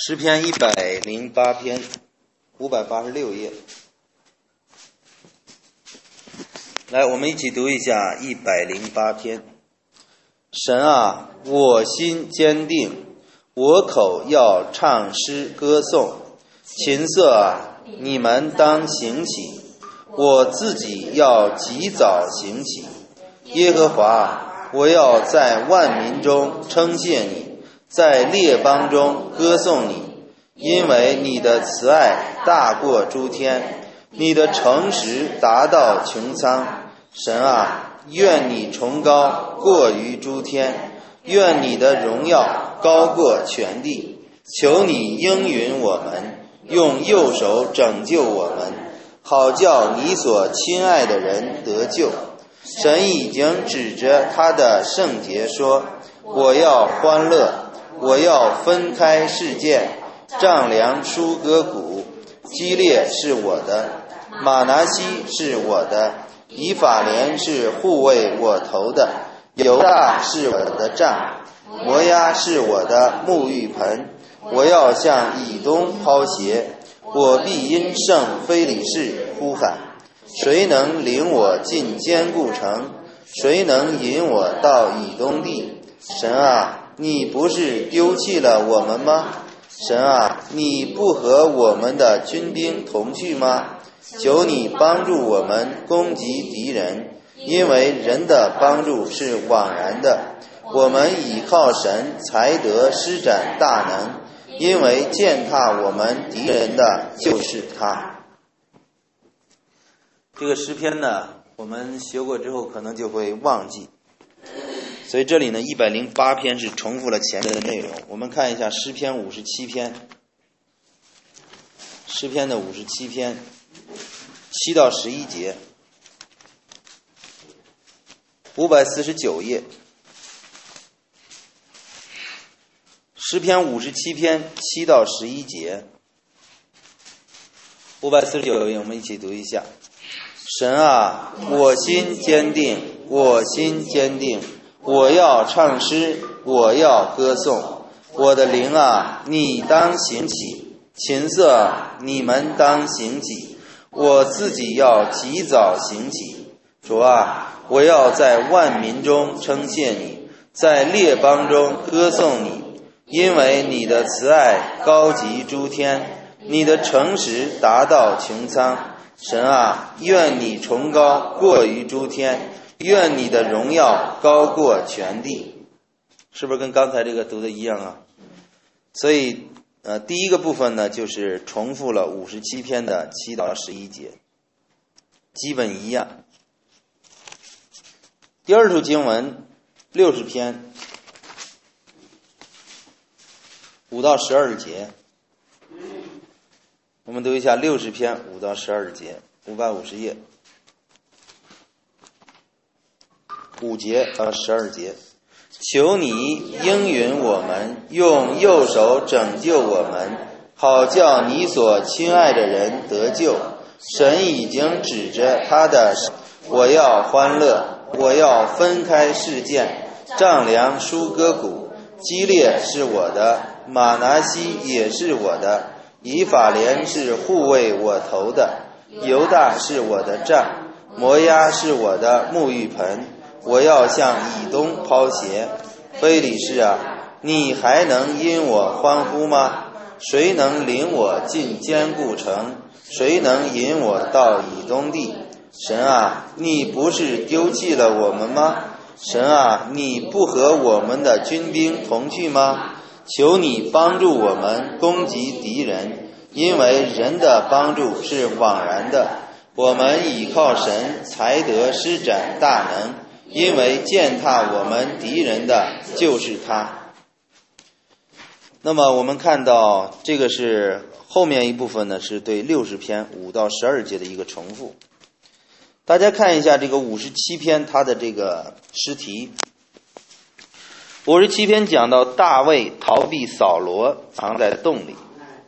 诗篇108篇586页。来，我们一起读一下108篇。神啊，我心坚定，我口要唱诗歌颂。琴瑟啊，你们当行起，我自己要及早行起。耶和华，我要在万民中称谢你，在列邦中歌颂你，因为你的慈爱大过诸天，你的诚实达到穹苍。神啊，愿你崇高过于诸天，愿你的荣耀高过全地。求你应允我们，用右手拯救我们，好叫你所亲爱的人得救。神已经指着他的圣洁说，我要欢乐，我要分开世界，丈量舒歌谷。基列是我的，玛拿西是我的，以法莲是护卫我头的，犹大是我的杖，摩押是我的沐浴盆。我要向以东抛鞋，我必因圣非利士呼喊。谁能领我进坚固城？谁能引我到以东地？神啊，你不是丢弃了我们吗？神啊，你不和我们的军兵同去吗？求你帮助我们攻击敌人，因为人的帮助是枉然的。我们倚靠神才得施展大能，因为践踏我们敌人的就是他。这个诗篇呢，我们学过之后可能就会忘记，所以这里呢108篇是重复了前面的内容。我们看一下诗篇57篇，诗篇的57篇7到11节，549页。诗篇57篇7到11节，549页，我们一起读一下。神啊，我心坚定，我心坚定，我要唱诗，我要歌颂。我的灵啊，你当行起，琴瑟啊，你们当行起，我自己要及早行起。主啊，我要在万民中称谢你，在列邦中歌颂你，因为你的慈爱高及诸天，你的诚实达到穹苍。神啊，愿你崇高过于诸天，愿你的荣耀高过全地。是不是跟刚才这个读的一样啊？所以第一个部分呢，就是重复了57篇的7到11节，基本一样。第二处经文60篇5到12节，我们读一下60篇5到12节，550页5节到12节。求你应允我们，用右手拯救我们，好叫你所亲爱的人得救。神已经指着他的，我要欢乐，我要分开世界，丈量舒歌谷。基列是我的，玛拿西也是我的，以法莲是护卫我头的，犹大是我的杖，摩押是我的沐浴盆。我要向以东抛鞋。非利士啊，你还能因我欢呼吗？谁能领我进坚固城？谁能引我到以东地？神啊，你不是丢弃了我们吗？神啊，你不和我们的军兵同去吗？求你帮助我们攻击敌人，因为人的帮助是枉然的。我们倚靠神才得施展大能，因为践踏我们敌人的就是他。那么我们看到这个是后面一部分呢，是对60篇5到12节的一个重复。大家看一下这个57篇它的这个诗题。57篇讲到大卫逃避扫罗，藏在洞里。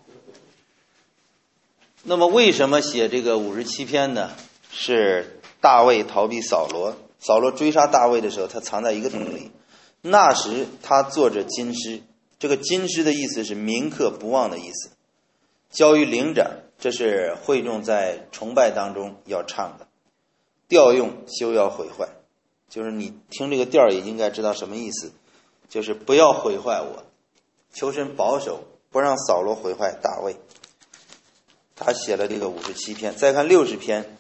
那么为什么写这个57篇呢？是大卫逃避扫罗，扫罗追杀大卫的时候，他藏在一个洞里。那时他坐着金狮， 这个金狮的意思是铭刻不忘的意思。交于灵长，这是会众在崇拜当中要唱的。调用休要毁坏，就是你听这个调也应该知道什么意思，就是不要毁坏我，求神保守，不让扫罗毁坏大卫。他写了这个57篇。再看60篇，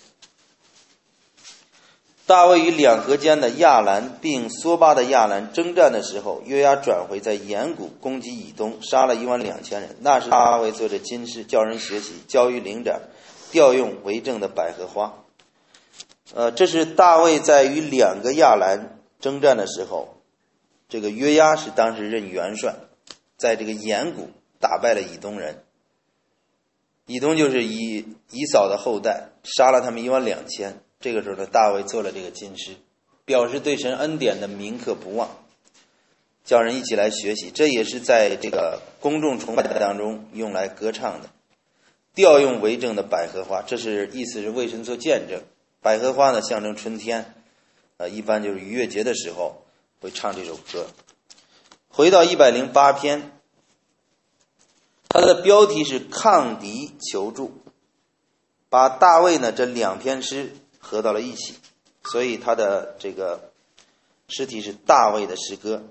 大卫与两河间的亚兰并梭巴的亚兰征战的时候，约押转回在岩谷攻击以东，杀了12000人。那时大卫做着金狮，叫人学习，交于灵长，调用为政的百合花。这是大卫在与2个亚兰征战的时候，这个约押是当时任元帅，在这个岩谷打败了以东人。以东就是以扫的后代，杀了他们12000。这个时候呢，大卫做了这个金狮，表示对神恩典的铭刻不忘，叫人一起来学习。这也是在这个公众崇拜当中用来歌唱的。调用为政的百合花，这是意思是为神做见证。百合花呢象征春天，一般就是逾越节的时候会唱这首歌。回到108篇，它的标题是抗敌求助，把大卫呢这2篇诗合到了一起，所以他的这个诗题是大卫的诗歌。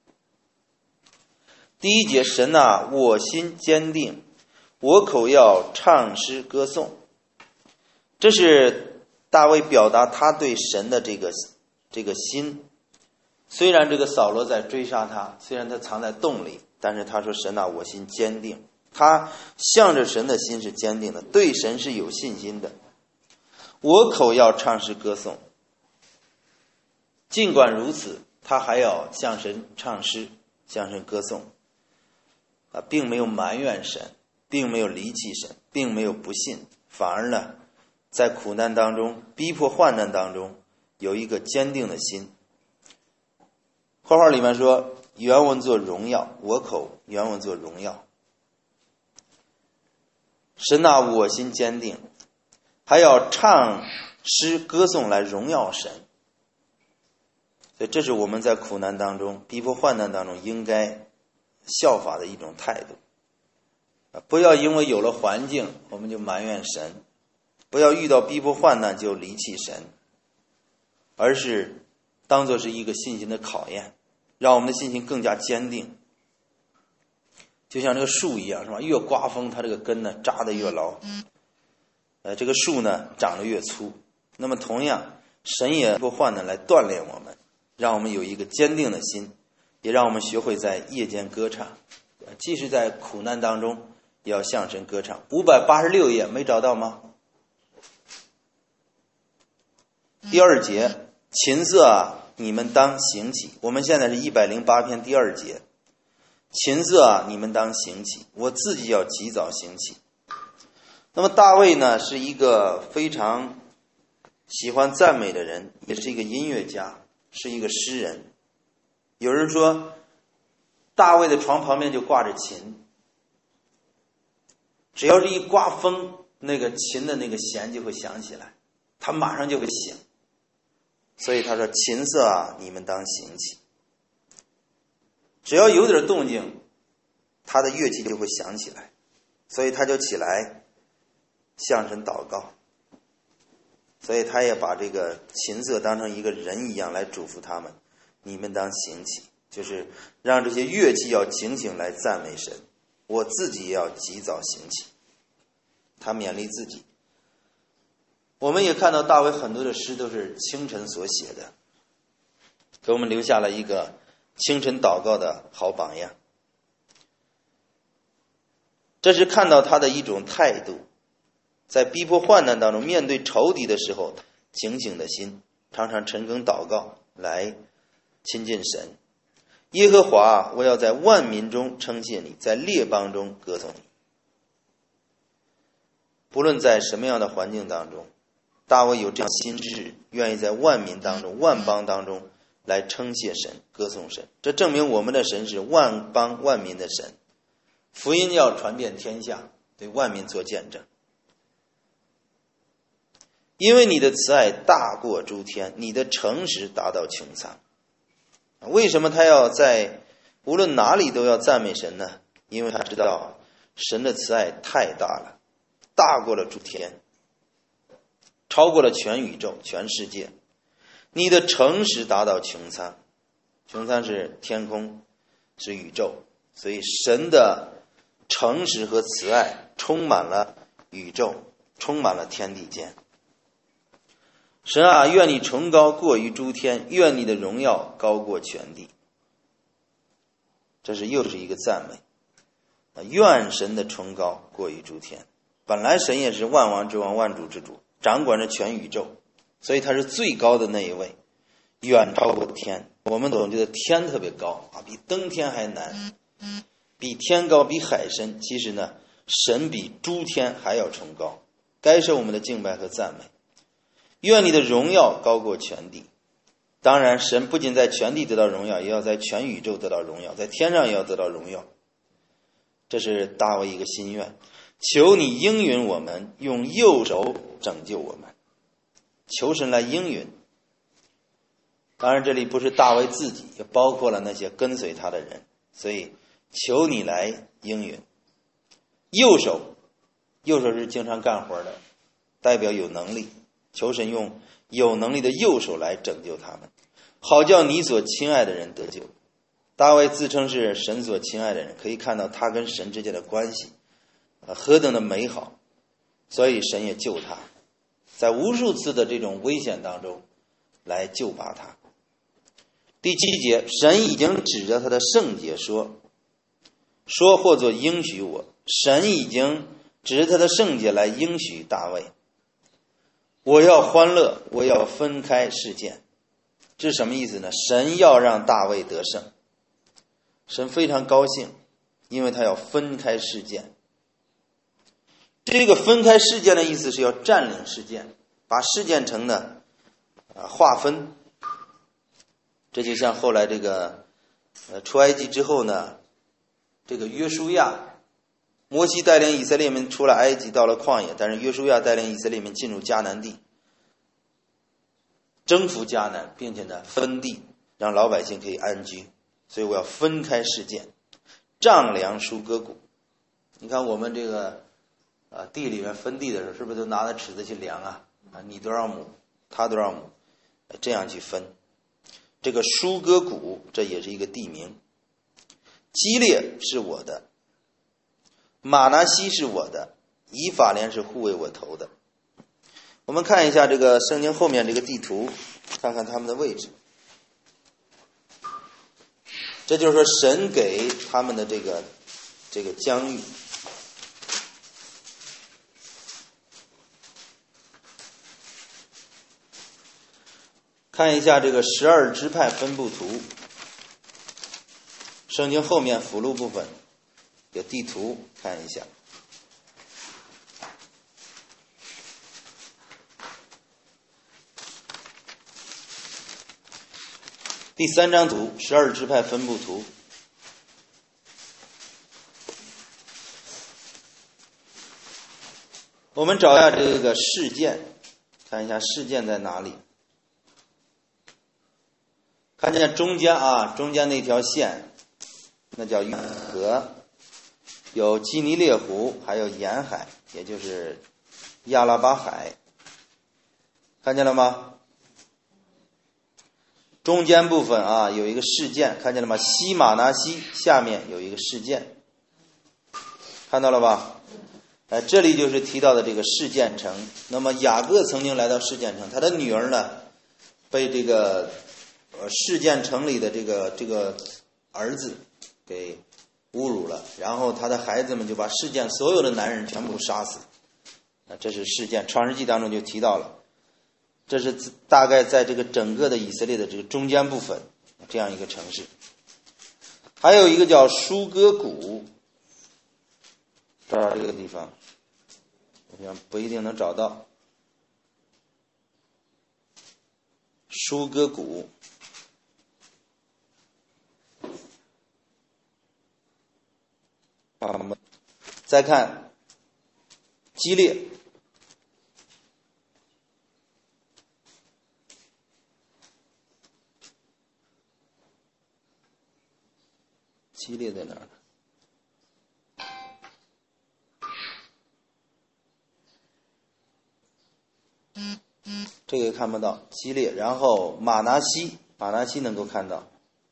第1节，神啊，我心坚定，我口要唱诗歌颂。这是大卫表达他对神的这个心。虽然这个扫罗在追杀他，虽然他藏在洞里，但是他说神啊，我心坚定。他向着神的心是坚定的，对神是有信心的。我口要唱诗歌颂。尽管如此，他还要向神唱诗，向神歌颂。并没有埋怨神，并没有离弃神，并没有不信，反而呢，在苦难当中，逼迫患难当中，有一个坚定的心。括号里面说，原文作荣耀，我口原文作荣耀。神啊，我心坚定，还要唱诗歌颂来荣耀神。所以这是我们在苦难当中、逼迫患难当中应该效法的一种态度。不要因为有了环境我们就埋怨神，不要遇到逼迫患难就离弃神，而是当作是一个信心的考验，让我们的信心更加坚定。就像这个树一样，是吧？越刮风它这个根呢扎得越牢，这个树呢长得越粗。那么同样，神也通过患难来锻炼我们，让我们有一个坚定的心，也让我们学会在夜间歌唱，即使在苦难当中也要向神歌唱。586页没找到吗？第2节，琴瑟啊，你们当行起。我们现在是108篇第2节，琴瑟啊，你们当行起，我自己要及早行起。那么大卫呢，是一个非常喜欢赞美的人，也是一个音乐家，是一个诗人。有人说大卫的床旁边就挂着琴，只要是一刮风，那个琴的那个弦就会响起来，他马上就会醒。所以他说，琴瑟啊，你们当行起。只要有点动静，他的乐器就会响起来，所以他就起来向神祷告。所以他也把这个琴瑟当成一个人一样来嘱咐他们，你们当行起，就是让这些乐器要警醒来赞美神，我自己也要及早行起。他勉励自己。我们也看到大卫很多的诗都是清晨所写的，给我们留下了一个清晨祷告的好榜样。这是看到他的一种态度，在逼迫患难当中，面对仇敌的时候，警醒的心，常常晨更祷告来亲近神。耶和华，我要在万民中称谢你，在列邦中歌颂你。不论在什么样的环境当中，大卫有这样心智，愿意在万民当中、万邦当中来称谢神、歌颂神。这证明我们的神是万邦万民的神，福音要传遍天下，对万民做见证。因为你的慈爱大过诸天，你的诚实达到穹苍。为什么他要在无论哪里都要赞美神呢？因为他知道神的慈爱太大了，大过了诸天，超过了全宇宙、全世界。你的诚实达到穹苍，穹苍是天空，是宇宙，所以神的诚实和慈爱充满了宇宙，充满了天地间。神啊，愿你崇高过于诸天，愿你的荣耀高过全地。这是又是一个赞美，愿神的崇高过于诸天。本来神也是万王之王、万主之主，掌管着全宇宙，所以他是最高的那一位，远超过天。我们总觉得天特别高啊，比登天还难，比天高，比海深。其实呢，神比诸天还要崇高，该受我们的敬拜和赞美。愿你的荣耀高过全地。当然，神不仅在全地得到荣耀，也要在全宇宙得到荣耀，在天上也要得到荣耀。这是大卫一个心愿，求你应允我们，用右手拯救我们。求神来应允。当然这里不是大卫自己，也包括了那些跟随他的人，所以求你来应允。右手是经常干活的，代表有能力，求神用有能力的右手来拯救他们，好叫你所亲爱的人得救。大卫自称是神所亲爱的人，可以看到他跟神之间的关系何等的美好，所以神也救他，在无数次的这种危险当中来救拔他。第7节，神已经指着他的圣洁说或作应许我。神已经指着他的圣洁来应许大卫，我要欢乐，我要分开事件。这是什么意思呢？神要让大卫得胜，神非常高兴，因为他要分开事件。这个分开事件的意思是要占领事件，把事件城呢划分。这就像后来这个出埃及之后呢，这个约书亚，摩西带领以色列民出了埃及，到了旷野，但是约书亚带领以色列民进入迦南地，征服迦南，并且呢分地，让老百姓可以安居。所以我要分开事件，丈量收割谷。你看我们这个地里面分地的时候，是不是都拿着尺子去量啊？你多少亩，他多少亩，这样去分。这个收割谷，这也是一个地名。基列是我的，马拿西是我的，以法莲是护卫我头的。我们看一下这个圣经后面这个地图，看看他们的位置。这就是说神给他们的这个疆域。看一下这个12支派分布图，圣经后面附录部分有地图，看一下。第3张图，12支派分布图。我们找一下这个事件，看一下事件在哪里。看见中间中间那条线，那叫约旦河，有基尼列湖，还有沿海，也就是亚拉巴海，看见了吗？中间部分有一个事件，看见了吗？西马拿西下面有一个事件，看到了吧？这里就是提到的这个事件城。那么雅各曾经来到事件城，他的女儿呢被这个事件城里的这个儿子给侮辱了，然后他的孩子们就把事件所有的男人全部杀死。这是事件，创世纪当中就提到了。这是大概在这个整个的以色列的这个中间部分这样一个城市。还有一个叫舒歌谷，这个地方我想不一定能找到。舒歌谷，再看基列， 列在哪儿？这个看不到，基列。然后马拿西能够看到。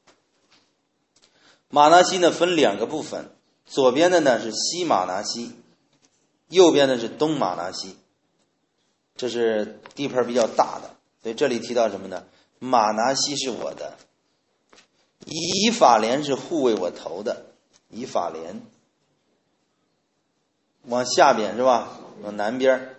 马拿西呢分两个部分，左边的呢是西马拿西，右边的是东马拿西。这是地盘比较大的，所以这里提到什么呢？马拿西是我的，以法莲是护卫我头的，以法莲往下边是吧？往南边。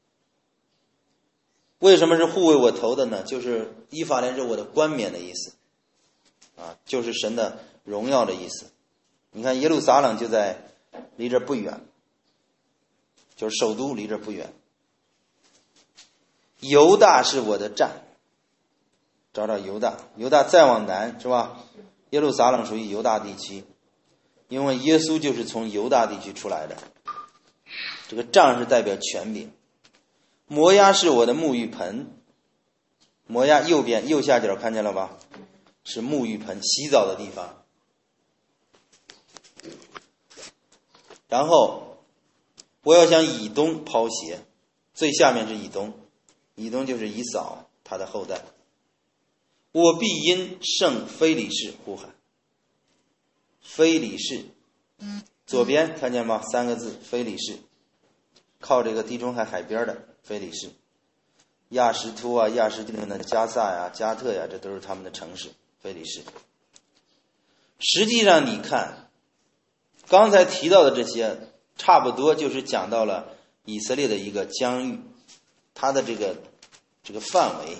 为什么是护卫我头的呢？就是以法莲是我的冠冕的意思啊，就是神的荣耀的意思。你看耶路撒冷就在离这不远，就是首都离这不远。犹大是我的站，找找犹大，犹大再往南是吧？耶路撒冷属于犹大地区，因为耶稣就是从犹大地区出来的。这个杖是代表权柄。摩押是我的沐浴盆，摩押右边右下角看见了吧？是沐浴盆，洗澡的地方。然后我要向以东抛鞋，最下面是以东，以东就是以扫他的后代。我必因圣非利士呼喊，非利士左边看见吗？三个字非利士，靠这个地中海海边的非利士，亚什突啊、亚什丁的加萨呀、加特呀，这都是他们的城市。非利士。实际上你看，刚才提到的这些，差不多就是讲到了以色列的一个疆域，它的这个范围。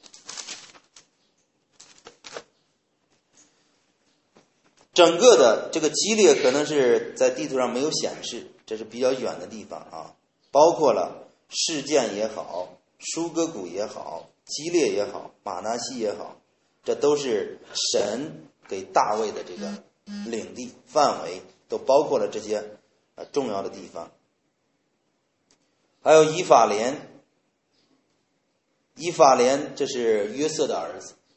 整个的这个基列可能是在地图上没有显示，这是比较远的地方啊，包括了示剑也好，舒歌谷也好，基列也好，马拿西也好，这都是神给大卫的这个领地范围，都包括了这些重要的地方。还有以法莲，以法莲这是约瑟的儿子，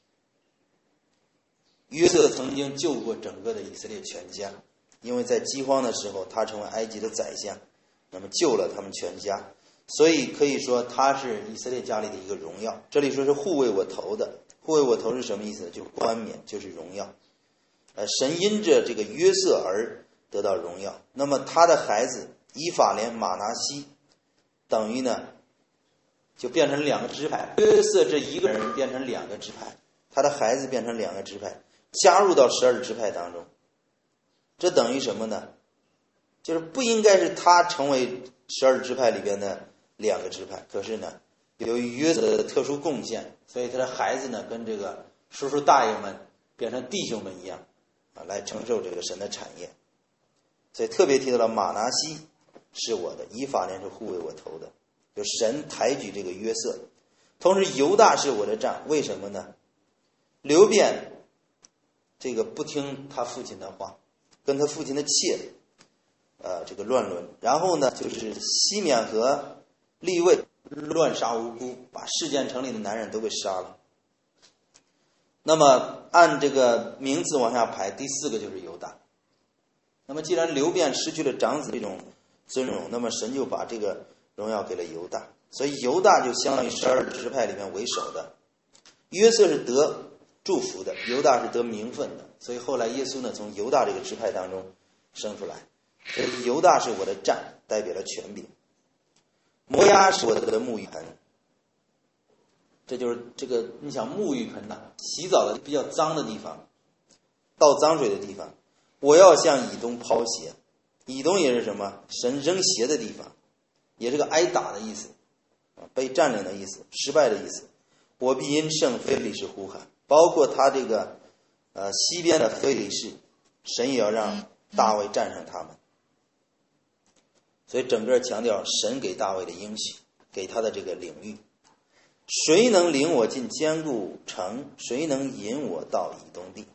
约瑟曾经救过整个的以色列全家，因为在饥荒的时候他成为埃及的宰相，那么救了他们全家，所以可以说他是以色列家里的一个荣耀。这里说是护卫我头的，护卫我头是什么意思？就是冠冕，就是荣耀。神因着这个约瑟而得到荣耀。那么他的孩子以法莲、马拿西，等于呢就变成两个支派。约瑟这一个人变成两个支派，他的孩子变成两个支派，加入到12支派当中。这等于什么呢？就是不应该是他成为12支派里边的两个支派，可是呢，由于约瑟的特殊贡献，所以他的孩子呢跟这个叔叔大爷们变成弟兄们一样啊，来承受这个神的产业。所以特别提到了马拿西是我的，以法莲是护卫我头的，就神抬举这个约瑟。同时犹大是我的杖，为什么呢？流便这个不听他父亲的话，跟他父亲的妾这个乱伦，然后呢就是西缅和利未乱杀无辜，把事件城里的男人都给杀了。那么按这个名字往下排，第4个就是犹大。那么既然流便失去了长子这种尊荣，那么神就把这个荣耀给了犹大，所以犹大就相当于12支派里面为首的。约瑟是得祝福的，犹大是得名分的，所以后来耶稣呢从犹大这个支派当中生出来。所以犹大是我的杖，代表了权柄。摩押是我的沐浴盆，这就是这个你想沐浴盆呐，洗澡的比较脏的地方，倒脏水的地方。我要向以东抛鞋，以东也是什么？神扔鞋的地方，也是个挨打的意思，被占领的意思，失败的意思。我必因圣非利士呼喊，包括他这个西边的非利士，神也要让大卫战胜他们。所以整个强调神给大卫的应许，给他的这个领域。谁能领我进坚固城？谁能引我到以东地？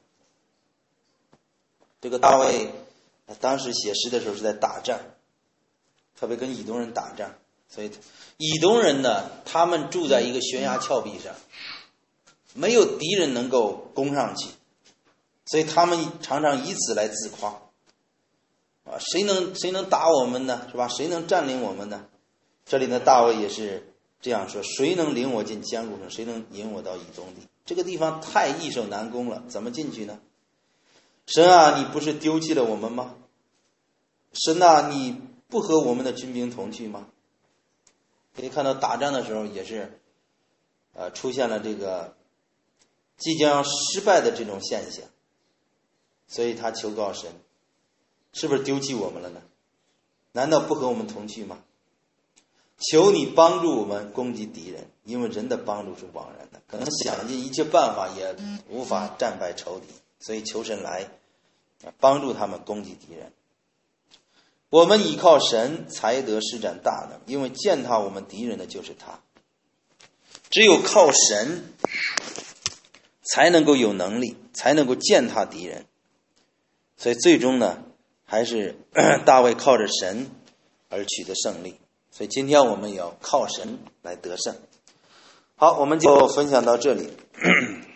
这个大卫当时写诗的时候是在打仗，特别跟以东人打仗，所以以东人呢，他们住在一个悬崖峭壁上，没有敌人能够攻上去， 所以他们常常以此来自夸啊，谁能打我们呢？是吧？谁能占领我们呢？这里的大卫也是这样说：谁能领我进坚固城？谁能引我到以东地？这个地方太易守难攻了，怎么进去呢？神啊，你不是丢弃了我们吗？神啊，你不和我们的军兵同去吗？可以看到打仗的时候也是出现了这个即将失败的这种现象，所以他求告神，是不是丢弃我们了呢？难道不和我们同去吗？求你帮助我们攻击敌人，因为人的帮助是枉然的，可能想尽一切办法也无法战败仇敌，所以求神来帮助他们攻击敌人。我们倚靠神才得施展大能，因为践踏我们敌人的就是他。只有靠神才能够有能力，才能够践踏敌人。所以最终呢，还是大卫靠着神而取得胜利。所以今天我们也要靠神来得胜。好，我们就分享到这里。